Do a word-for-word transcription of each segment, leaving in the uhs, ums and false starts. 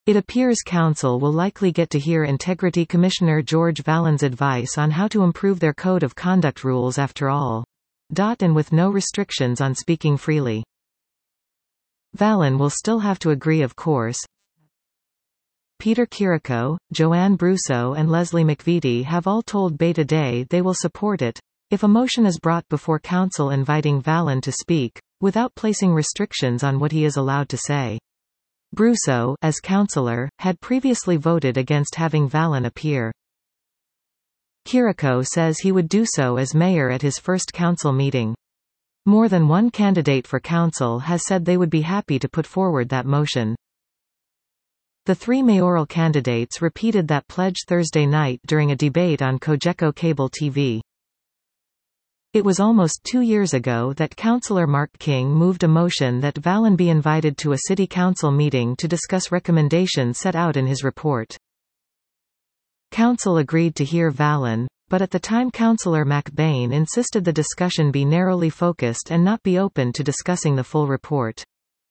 It appears Council will likely get to hear Integrity Commissioner George Vallon's advice on how to improve their code of conduct rules after all. And with no restrictions on speaking freely. Vallon will still have to agree, of course. Peter Chirico, Joanne Brousseau and Leslie McVitie have all told Bay Today they will support it, if a motion is brought before Council inviting Vallon to speak, without placing restrictions on what he is allowed to say. Brousseau, as councillor, had previously voted against having Vallon appear. Chirico says he would do so as mayor at his first council meeting. More than one candidate for council has said they would be happy to put forward that motion. The three mayoral candidates repeated that pledge Thursday night during a debate on Cogeco Cable T V. It was almost two years ago that Councillor Mark King moved a motion that Vallon be invited to a city council meeting to discuss recommendations set out in his report. Council agreed to hear Vallon, but at the time Councillor McBain insisted the discussion be narrowly focused and not be open to discussing the full report.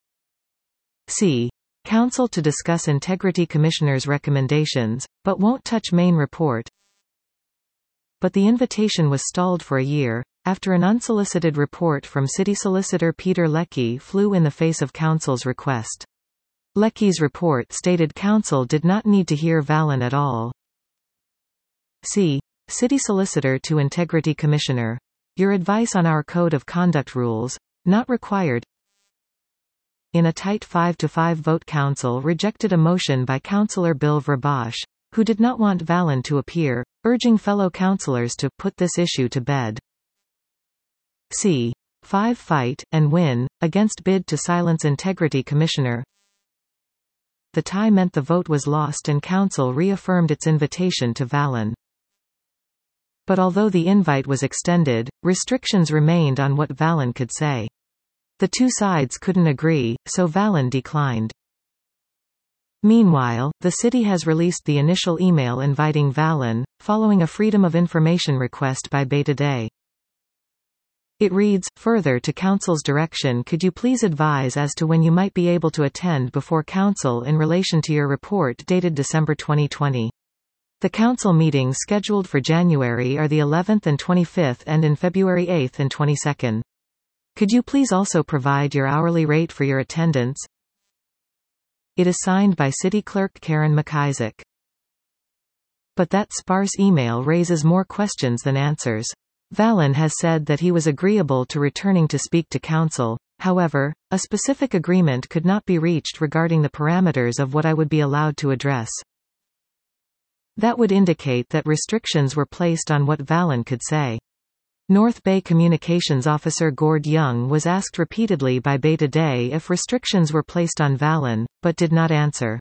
C. Council to discuss Integrity Commissioner's recommendations, but won't touch main report. But the invitation was stalled for a year, after an unsolicited report from City Solicitor Peter Leckie flew in the face of Council's request. Leckie's report stated Council did not need to hear Vallon at all. C. City Solicitor to Integrity Commissioner. Your advice on our Code of Conduct rules. Not required. In a tight five to five vote, Council rejected a motion by Councillor Bill Verbosch, who did not want Vallon to appear, urging fellow councillors to put this issue to bed. C. five Fight, and win, against bid to silence Integrity Commissioner. The tie meant the vote was lost and Council reaffirmed its invitation to Vallon. But although the invite was extended, restrictions remained on what Vallon could say. The two sides couldn't agree, so Vallon declined. Meanwhile, the city has released the initial email inviting Vallon, following a Freedom of Information request by Bay Today. It reads, further to Council's direction, could you please advise as to when you might be able to attend before Council in relation to your report dated December twenty twenty. The Council meetings scheduled for January are the eleventh and twenty-fifth and in February eighth and twenty-second. Could you please also provide your hourly rate for your attendance? It is signed by City Clerk Karen McIsaac. But that sparse email raises more questions than answers. Vallon has said that he was agreeable to returning to speak to Council. However, a specific agreement could not be reached regarding the parameters of what I would be allowed to address. That would indicate that restrictions were placed on what Vallon could say. North Bay Communications Officer Gord Young was asked repeatedly by Bay Today if restrictions were placed on Vallon, but did not answer.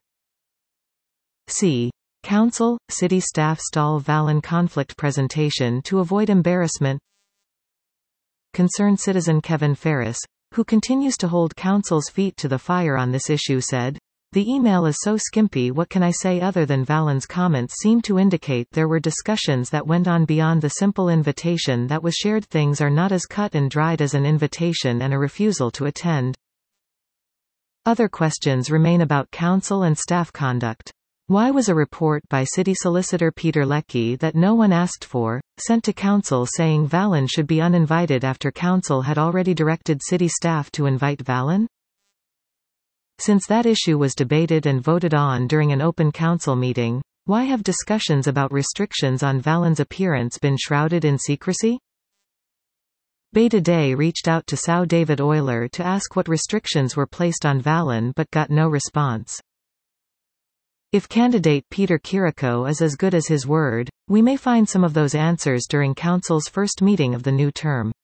C. Council, city staff stall Vallon conflict presentation to avoid embarrassment. Concerned citizen Kevin Ferris, who continues to hold Council's feet to the fire on this issue, said, "The email is so skimpy, what can I say other than Vallon's comments seem to indicate there were discussions that went on beyond the simple invitation that was shared. Things are not as cut and dried as an invitation and a refusal to attend." Other questions remain about Council and staff conduct. Why was a report by City Solicitor Peter Leckie that no one asked for, sent to Council saying Vallon should be uninvited after Council had already directed city staff to invite Vallon? Since that issue was debated and voted on during an open Council meeting, why have discussions about restrictions on Vallon's appearance been shrouded in secrecy? Bay Today reached out to Sir David Euler to ask what restrictions were placed on Vallon but got no response. If candidate Peter Chirico is as good as his word, we may find some of those answers during Council's first meeting of the new term.